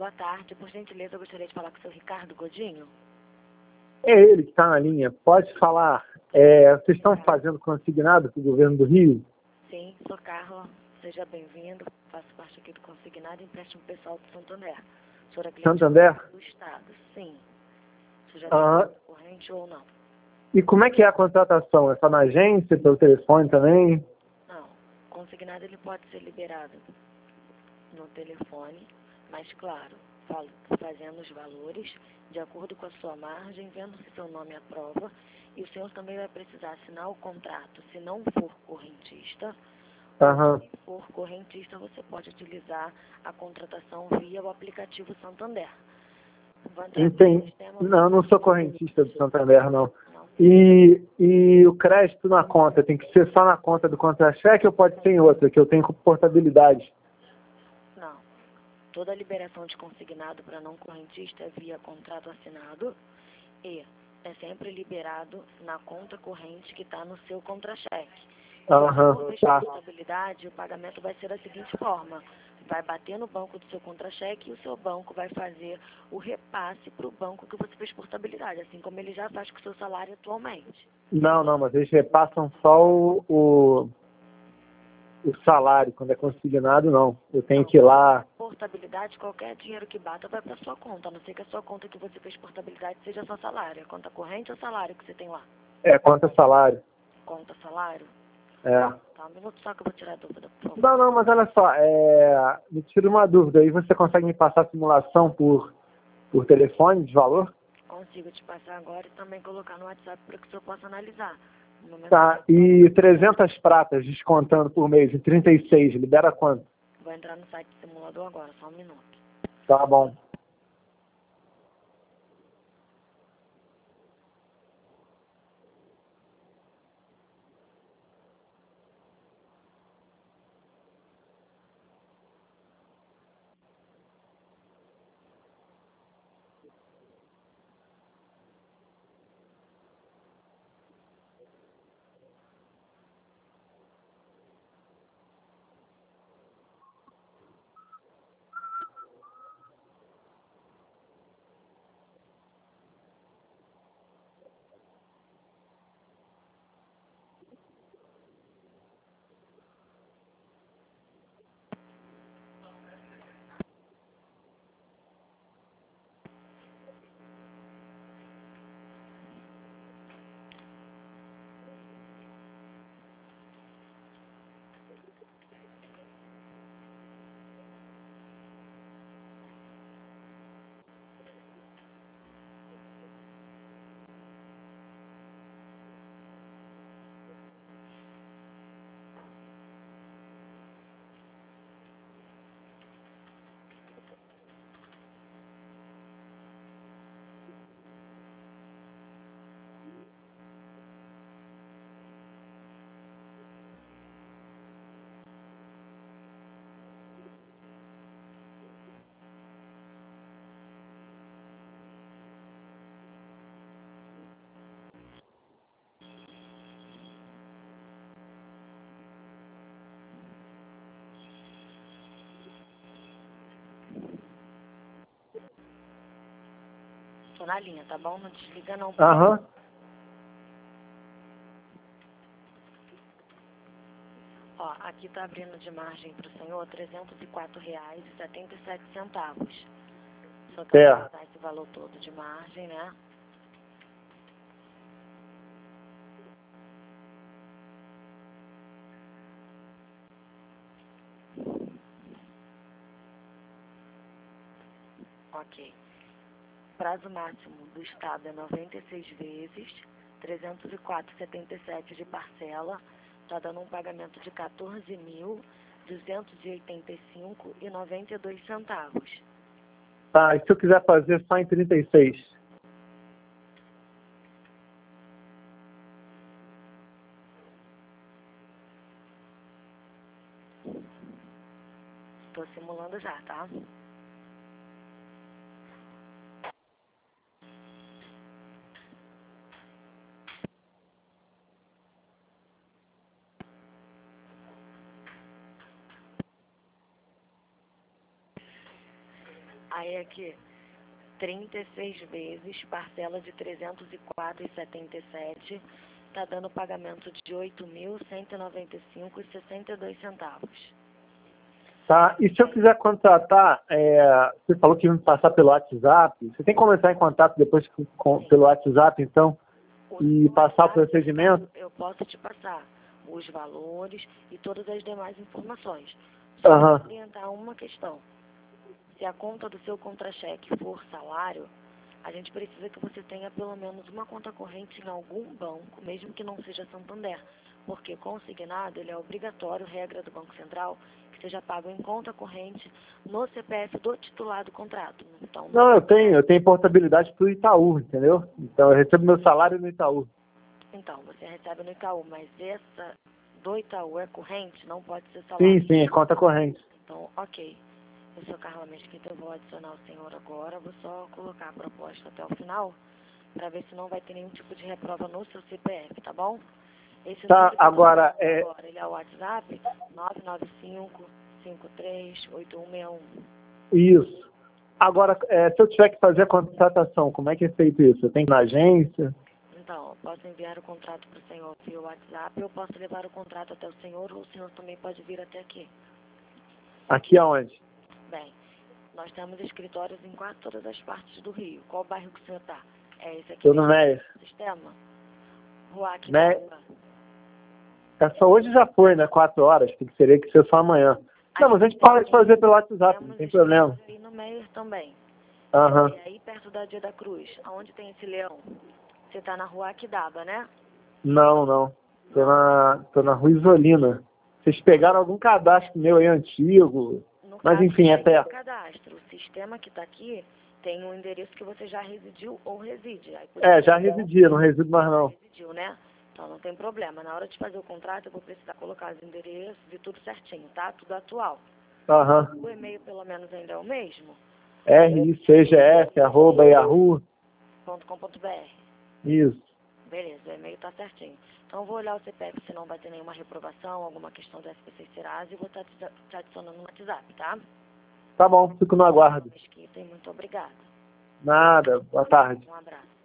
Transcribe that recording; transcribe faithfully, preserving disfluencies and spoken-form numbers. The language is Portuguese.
boa tarde. Por gentileza, eu gostaria de falar com o seu Ricardo Godinho. É ele que está na linha. Pode falar. É, vocês estão fazendo consignado para o governo do Rio? Sim, sou Carla. Seja bem-vindo. Faço parte aqui do consignado e empréstimo pessoal do Santander. O senhor é cliente Santander? do Estado, sim. Você já Ah, tem corrente ou não? e como é que é a contratação? É só na agência, pelo telefone também? Não. Consignado ele pode ser liberado no telefone, mas claro, fal- fazendo os valores de acordo com a sua margem, vendo se seu nome aprova, e o senhor também vai precisar assinar o contrato. Se não for correntista, Aham. se for correntista, você pode utilizar a contratação via o aplicativo Santander. Vou entrar aqui no Entendi. sistema. Não, não sou correntista do Santander, não. Não. E, e o crédito na conta, tem que ser só na conta do contra-cheque ou pode ser em outra, que eu tenho com portabilidade? Não. Toda liberação de consignado para não correntista é via contrato assinado e é sempre liberado na conta corrente que está no seu contra-cheque. Aham, Se tá. for portabilidade, o pagamento vai ser da seguinte forma: vai bater no banco do seu contra-cheque e o seu banco vai fazer o repasse para o banco que você fez portabilidade, assim como ele já faz com o seu salário atualmente. Não, não, mas eles repassam só o, o, o salário, quando é consignado, não. Eu tenho que ir lá. Portabilidade, qualquer dinheiro que bata vai para sua conta, a não ser que a sua conta que você fez portabilidade seja só salário. É conta corrente ou salário que você tem lá? É, conta salário. Conta salário? É. Tá, um minuto só que eu vou tirar a dúvida, por favor. Não, não, mas olha só, é, me tira uma dúvida aí, você consegue me passar a simulação por, por telefone de valor? Consigo te passar agora e também colocar no WhatsApp para que o senhor possa analisar. No momento Tá, e trezentas pratas descontando por mês, em trinta e seis, libera quanto? vou entrar no site do simulador agora, só um minuto. Tá bom. Tô na linha, tá bom? Não desliga não. Aham. Ó, aqui tá abrindo de margem pro senhor trezentos e quatro reais e setenta e sete centavos. Só que eu É. vou botar esse valor todo de margem, né? Ok. Prazo máximo do Estado é noventa e seis vezes, trezentos e quatro vírgula setenta e sete de parcela, tá dando um pagamento de quatorze mil duzentos e oitenta e cinco reais e noventa e dois centavos. Tá, e se eu quiser fazer só em trinta e seis? Tô simulando já, tá? Aí aqui, trinta e seis vezes, parcela de trezentos e quatro reais e setenta e sete centavos, está dando pagamento de oito mil cento e noventa e cinco reais e sessenta e dois centavos. Tá, e se eu quiser contratar, é, você falou que ia me passar pelo WhatsApp, você tem como entrar em contato depois com, com, pelo WhatsApp, então, O e passar o procedimento? Eu posso te passar os valores e todas as demais informações. Só Aham. para orientar uma questão. Se a conta do seu contra-cheque for salário, a gente precisa que você tenha pelo menos uma conta corrente em algum banco, mesmo que não seja Santander. Porque consignado, ele é obrigatório, regra do Banco Central, que seja pago em conta corrente no C P F do titular do contrato. Então, Não, eu tenho, eu tenho portabilidade para o Itaú, entendeu? Então eu recebo meu salário no Itaú. Então, você recebe no Itaú, mas essa do Itaú é corrente, não pode ser salário. Sim, sim, é conta corrente. Então, ok. Eu sou Carla Mesquita, eu vou adicionar o senhor agora, vou só colocar a proposta até o final, para ver se não vai ter nenhum tipo de reprova no seu C P F, tá bom? Esse Tá, número que eu tô agora, falando é... agora, ele é o WhatsApp nove nove cinco, cinco três, oito um seis um. Isso. Agora, é, se eu tiver que fazer a contratação, como é que é feito isso? Eu tenho que ir na agência? Então, eu posso enviar o contrato para o senhor via WhatsApp, eu posso levar o contrato até o senhor, ou o senhor também pode vir até aqui. Aqui aonde? Bem, nós temos escritórios em quase todas as partes do Rio. Qual bairro que o senhor está? É esse aqui Estou no mesmo? Meia. Sistema? Rua aqui Né? da... Essa hoje já foi, né? Quatro horas, que seria que ser só amanhã. Não, mas a gente pode fazer pelo WhatsApp, não tem problema. Temos aí no Meier também. Aham. É aí perto da Dia da Cruz. Aonde tem esse leão? Você está na Rua Aquidaba, né? Não, não. Tô na, tô na Rua Isolina. Vocês pegaram algum cadastro meu aí antigo? No Mas caso, enfim, é não tem perto. cadastro. O sistema que está aqui tem um endereço que você já residiu ou reside. Aí, por É, isso, já residi, não resido mais não. residiu, né? Então não tem problema. Na hora de fazer o contrato, eu vou precisar colocar os endereços e tudo certinho, tá? Tudo atual. Aham. O e-mail, pelo menos, ainda é o mesmo? R I C G S, arroba, yahoo. .com.br. Isso. Beleza, o e-mail tá certinho. Então eu vou olhar o C P F se não vai ter nenhuma reprovação, alguma questão do S P C Serasa e vou estar te adicionando no WhatsApp, tá? Tá bom, fico no aguardo. Mesquita, e muito obrigada. Nada, boa tarde. Um abraço.